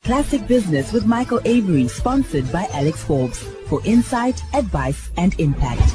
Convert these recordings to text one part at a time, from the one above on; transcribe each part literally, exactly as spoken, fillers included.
Classic Business with Michael Avery, sponsored by Alex Forbes, for insight, advice, and impact.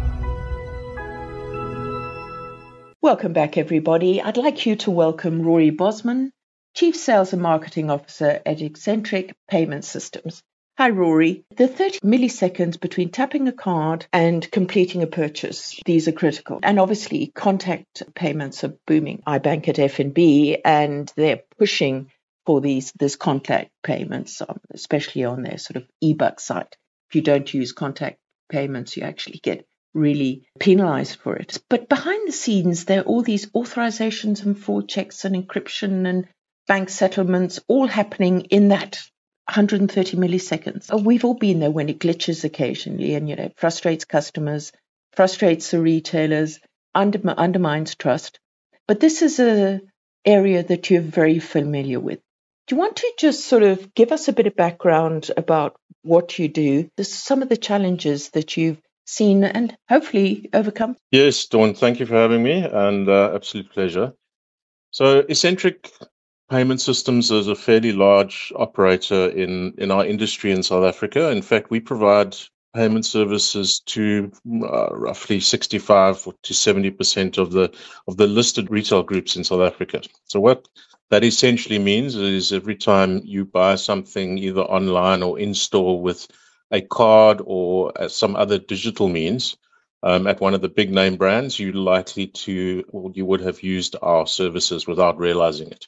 Welcome back, everybody. I'd like you to welcome Rory Bosman, Chief Sales and Marketing Officer at Eccentric Payment Systems. Hi, Rory. The thirty milliseconds between tapping a card and completing a purchase, these are critical. And obviously, contact payments are booming. I bank at F N B, and they're pushing for these this contact payments, um, especially on their sort of e-buck site. If you don't use contact payments, you actually get really penalized for it. But behind the scenes, there are all these authorizations and fraud checks and encryption and bank settlements all happening in that one hundred thirty milliseconds. Oh, we've all been there when it glitches occasionally, and you know, it frustrates customers, frustrates the retailers, under, undermines trust. But this is a area that you're very familiar with. Do you want to just sort of give us a bit of background about what you do, some of the challenges that you've seen and hopefully overcome? Yes, Dawn, thank you for having me, and uh, absolute pleasure. So Eccentric Payment Systems is a fairly large operator in, in our industry in South Africa. In fact, we provide payment services to uh, roughly sixty-five to seventy percent of the of the listed retail groups in South Africa. So what that essentially means is every time you buy something either online or in store with a card or uh, some other digital means um, at one of the big name brands, you're likely to, or you would have used our services without realizing it.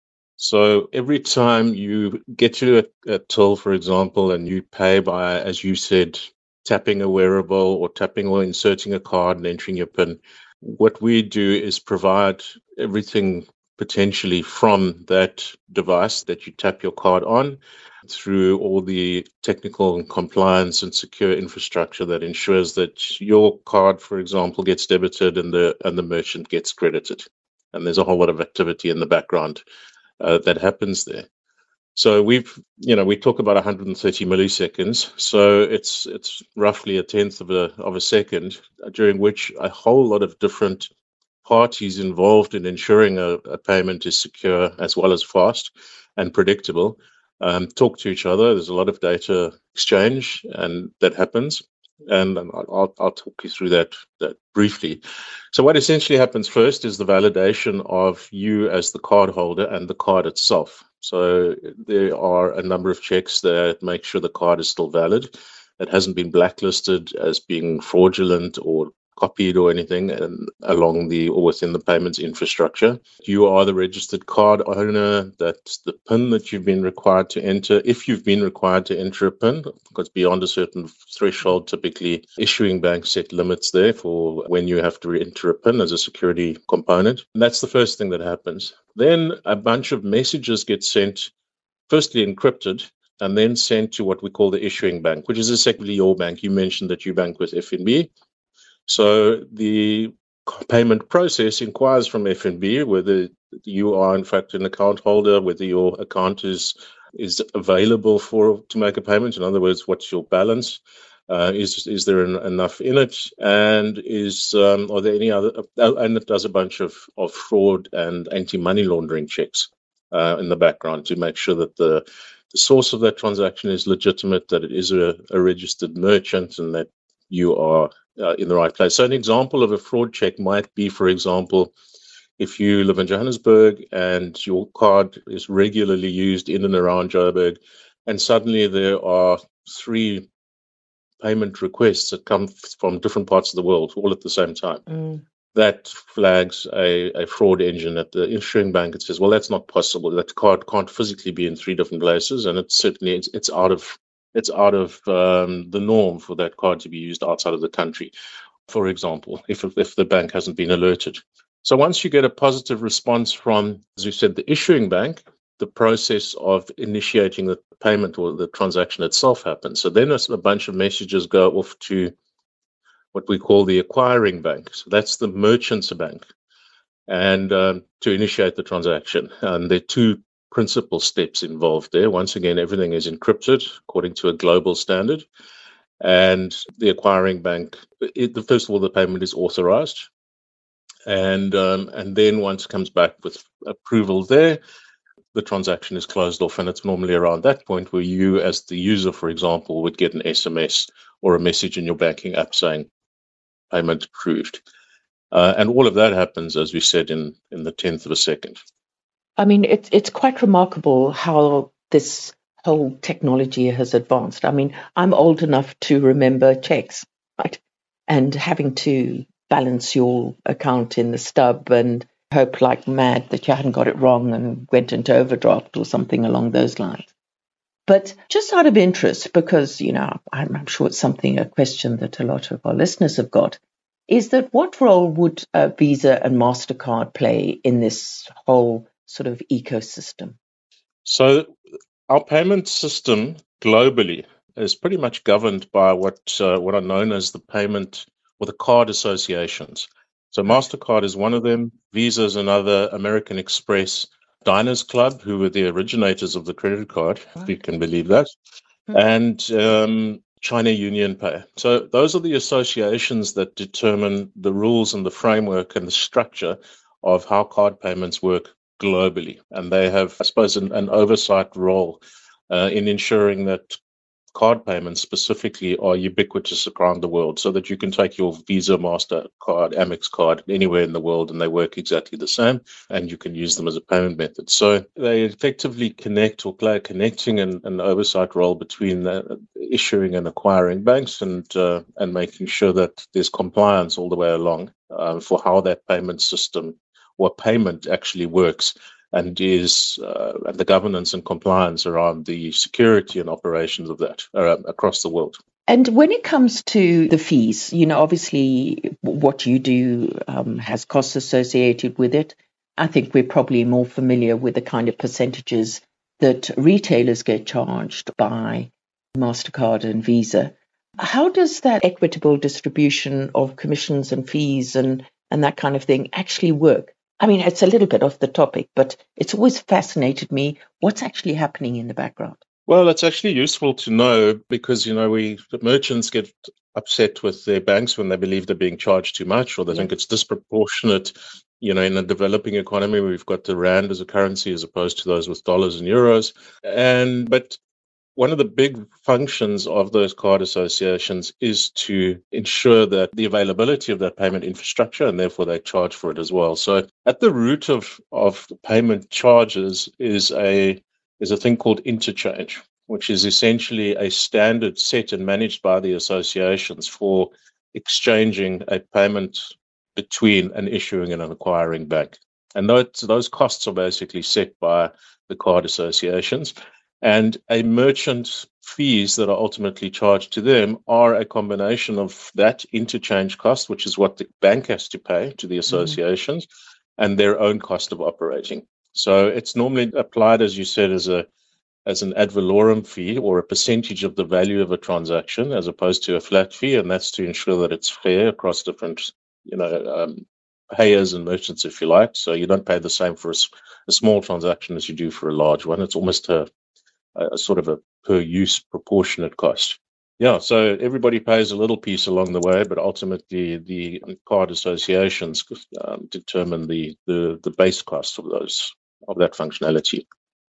So every time you get to a, a till, for example, and you pay by, as you said, tapping a wearable or tapping or inserting a card and entering your PIN, what we do is provide everything potentially from that device that you tap your card on through all the technical and compliance and secure infrastructure that ensures that your card, for example, gets debited and the and the merchant gets credited. And there's a whole lot of activity in the background uh, that happens there. So we've, you know, we talk about one hundred thirty milliseconds. So it's it's roughly a tenth of a of a second, during which a whole lot of different parties involved in ensuring a, a payment is secure as well as fast and predictable um, talk to each other. There's a lot of data exchange and that happens, and I'll, I'll talk you through that, that briefly. So what essentially happens first is the validation of you as the card holder and the card itself. So there are a number of checks that make sure the card is still valid. It hasn't been blacklisted as being fraudulent or copied or anything and along the or within the payments infrastructure. You are the registered card owner. That's the PIN that you've been required to enter. If you've been required to enter a PIN, because beyond a certain threshold, typically issuing banks set limits there for when you have to enter a PIN as a security component. And that's the first thing that happens. Then a bunch of messages get sent, firstly encrypted, and then sent to what we call the issuing bank, which is effectively your bank. You mentioned that you bank with F N B. So the payment process inquires from F N B whether you are in fact an account holder, whether your account is is available for to make a payment. In other words, what's your balance? Uh, is is there an, enough in it? And is um, are there any other? Uh, and it does a bunch of, of fraud and anti-money laundering checks uh, in the background to make sure that the the source of that transaction is legitimate, that it is a, a registered merchant, and that you are uh, in the right place. So an example of a fraud check might be, for example, if you live in Johannesburg and your card is regularly used in and around Joburg, and suddenly there are three payment requests that come from different parts of the world all at the same time. Mm. That flags a, a fraud engine at the issuing bank. It says, well, that's not possible. That card can't physically be in three different places, and it's certainly it's, it's out of It's out of um, the norm for that card to be used outside of the country, for example, if if the bank hasn't been alerted. So once you get a positive response from, as you said, the issuing bank, the process of initiating the payment or the transaction itself happens. So then a bunch of messages go off to what we call the acquiring bank. So that's the merchant's bank, and um, to initiate the transaction. And there are two principal steps involved there. Once again, everything is encrypted according to a global standard. And the acquiring bank, it, the, first of all, the payment is authorized. And um, and then once it comes back with approval there, the transaction is closed off. And it's normally around that point where you, as the user, for example, would get an S M S or a message in your banking app saying payment approved. Uh, and all of that happens, as we said, in, in the tenth of a second. I mean, it's it's quite remarkable how this whole technology has advanced. I mean, I'm old enough to remember checks, right? And having to balance your account in the stub and hope like mad that you hadn't got it wrong and went into overdraft or something along those lines. But just out of interest, because, you know, I'm, I'm sure it's something, a question that a lot of our listeners have got, is that what role would uh, Visa and MasterCard play in this whole sort of ecosystem? So our payment system globally is pretty much governed by what uh, what are known as the payment or the card associations. So MasterCard is one of them, Visa is another, American Express, Diners Club, who were the originators of the credit card, right, if you can believe that, mm-hmm. and um, China Union Pay. So those are the associations that determine the rules and the framework and the structure of how card payments work globally. And they have, I suppose, an, an oversight role uh, in ensuring that card payments specifically are ubiquitous around the world, so that you can take your Visa, MasterCard, Amex card anywhere in the world and they work exactly the same and you can use them as a payment method. So they effectively connect or play a connecting and an oversight role between the issuing and acquiring banks and uh, and making sure that there's compliance all the way along uh, for how that payment system or payment actually works, and is uh, and the governance and compliance around the security and operations of that uh, across the world. And when it comes to the fees, you know, obviously what you do um, has costs associated with it. I think we're probably more familiar with the kind of percentages that retailers get charged by MasterCard and Visa. How does that equitable distribution of commissions and fees and, and that kind of thing actually work? I mean, it's a little bit off the topic, but it's always fascinated me what's actually happening in the background. Well, it's actually useful to know because, you know, we the merchants get upset with their banks when they believe they're being charged too much or they yeah. think it's disproportionate. You know, in a developing economy, we've got the rand as a currency as opposed to those with dollars and euros. And but one of the big functions of those card associations is to ensure that the availability of that payment infrastructure, and therefore they charge for it as well. So at the root of, of payment charges is a is a thing called interchange, which is essentially a standard set and managed by the associations for exchanging a payment between an issuing and an acquiring bank. And those, those costs are basically set by the card associations. And a merchant fees that are ultimately charged to them are a combination of that interchange cost, which is what the bank has to pay to the associations, mm-hmm. and their own cost of operating. So it's normally applied, as you said, as a as an ad valorem fee or a percentage of the value of a transaction, as opposed to a flat fee, and that's to ensure that it's fair across different, you know, um, payers and merchants, if you like. So you don't pay the same for a, a small transaction as you do for a large one. It's almost a a sort of a per use proportionate cost. Yeah, so everybody pays a little piece along the way, but ultimately the card associations um, determine the, the the base cost of those of that functionality.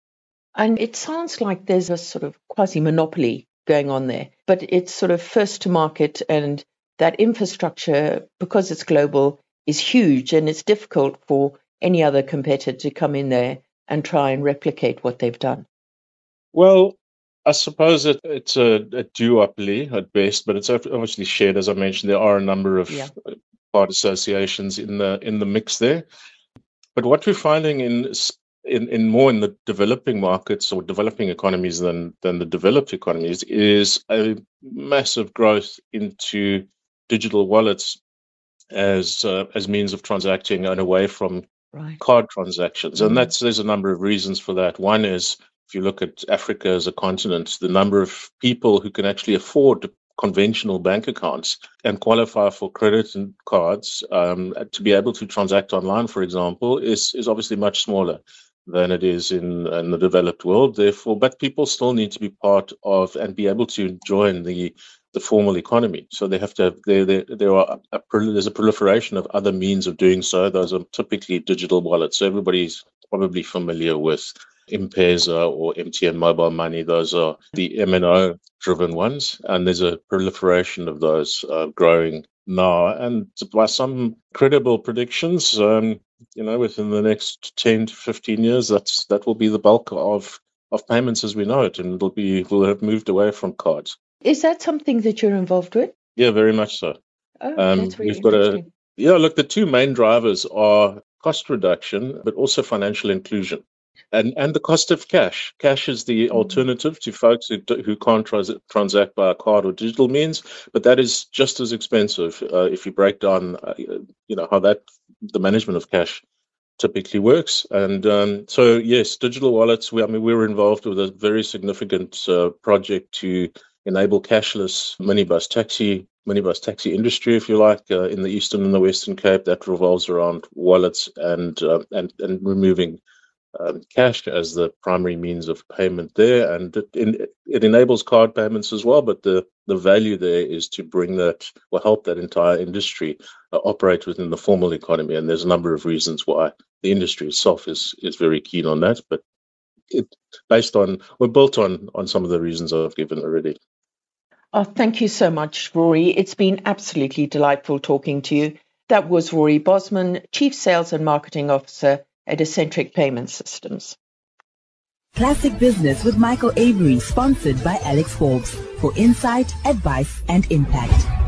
And it sounds like there's a sort of quasi-monopoly going on there, but it's sort of first to market, and that infrastructure, because it's global, is huge, and it's difficult for any other competitor to come in there and try and replicate what they've done. Well, I suppose it, it's a, a duopoly at best, but it's obviously shared. As I mentioned, there are a number of yeah. card associations in the in the mix there. But what we're finding in in, in more in the developing markets or developing economies than than the developed economies is a massive growth into digital wallets as uh, as means of transacting and away from right. card transactions, mm-hmm. and that's there's a number of reasons for that. One is, if you look at Africa as a continent, the number of people who can actually afford conventional bank accounts and qualify for credit and cards um, to be able to transact online, for example, is, is obviously much smaller than it is in, in the developed world. Therefore, but people still need to be part of and be able to join the the formal economy. So they have to have, there, there, there are a, there's a proliferation of other means of doing so. Those are typically digital wallets. So everybody's probably familiar with M-Pesa or M T N Mobile Money. Those are the M N O-driven ones, and there's a proliferation of those uh, growing now. And by some credible predictions, um, you know, within the next ten to fifteen years, that's that will be the bulk of of payments as we know it, and it'll be we'll have moved away from cards. Is that something that you're involved with? Yeah, very much so. Oh, um, that's really we've got interesting. a yeah. Look, the two main drivers are cost reduction, but also financial inclusion, and and the cost of cash. Cash is the Mm. alternative to folks who do- who can't trans- transact by a card or digital means, but that is just as expensive uh, if you break down, uh, you know, how that the management of cash typically works. And um, so, yes, digital wallets. We, I mean, we were involved with a very significant uh, project to enable cashless minibus taxi, minibus taxi industry, if you like, uh, in the Eastern and the Western Cape. That revolves around wallets and uh, and and removing um, cash as the primary means of payment there, and it, in, it enables card payments as well. But the the value there is to bring that, or help that entire industry uh, operate within the formal economy. And there's a number of reasons why the industry itself is is very keen on that, but it based on we're built on on some of the reasons I've given already. Oh, thank you so much, Rory. It's been absolutely delightful talking to you. That was Rory Bosman, Chief Sales and Marketing Officer at Accentric Payment Systems. Classic Business with Michael Avery, sponsored by Alex Forbes, for insight, advice, and impact.